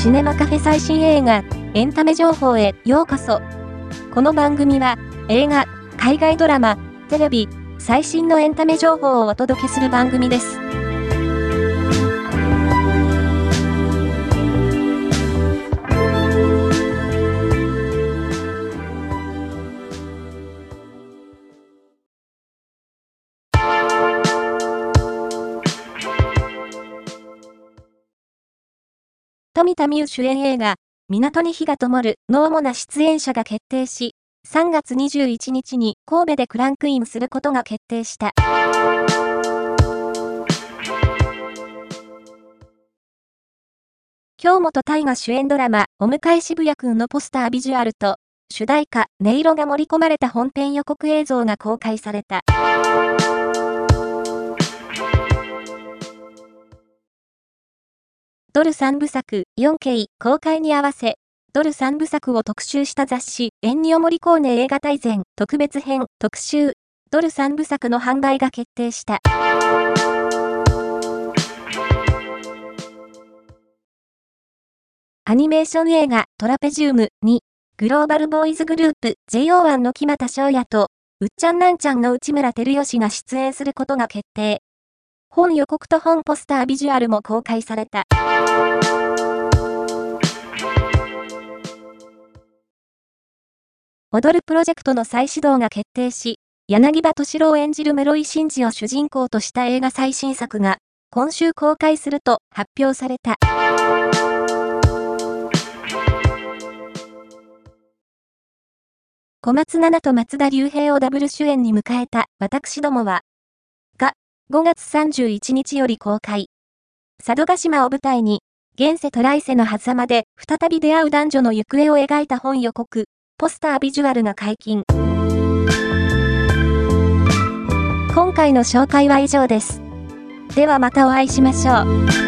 シネマカフェ最新映画、エンタメ情報へようこそ。この番組は、映画、海外ドラマ、テレビ、最新のエンタメ情報をお届けする番組です。富田望生主演映画、港に火が灯るの主な出演者が決定し、3月21日に神戸でクランクインすることが決定した。京本大我主演ドラマ、お迎え渋谷くんのポスタービジュアルと、主題歌、音色が盛り込まれた本編予告映像が公開された。ドル3部作 4K 公開に合わせ、ドル3部作を特集した雑誌、エンニオモリコーネ映画大全特別編特集、ドル3部作の販売が決定した。アニメーション映画トラペジウムに、グローバルボーイズグループ JO1 の木俣翔也と、うっちゃんなんちゃんの内村光良が出演することが決定。本予告と本ポスタービジュアルも公開された。踊るプロジェクトの再始動が決定し、柳葉敏郎演じる室井慎二を主人公とした映画最新作が、今週公開すると発表された。小松菜奈と松田龍平をダブル主演に迎えた私どもは、が、5月31日より公開。佐渡島を舞台に、現世と来世の狭間で再び出会う男女の行方を描いた本予告、ポスタービジュアルが解禁。今回の紹介は以上です。ではまたお会いしましょう。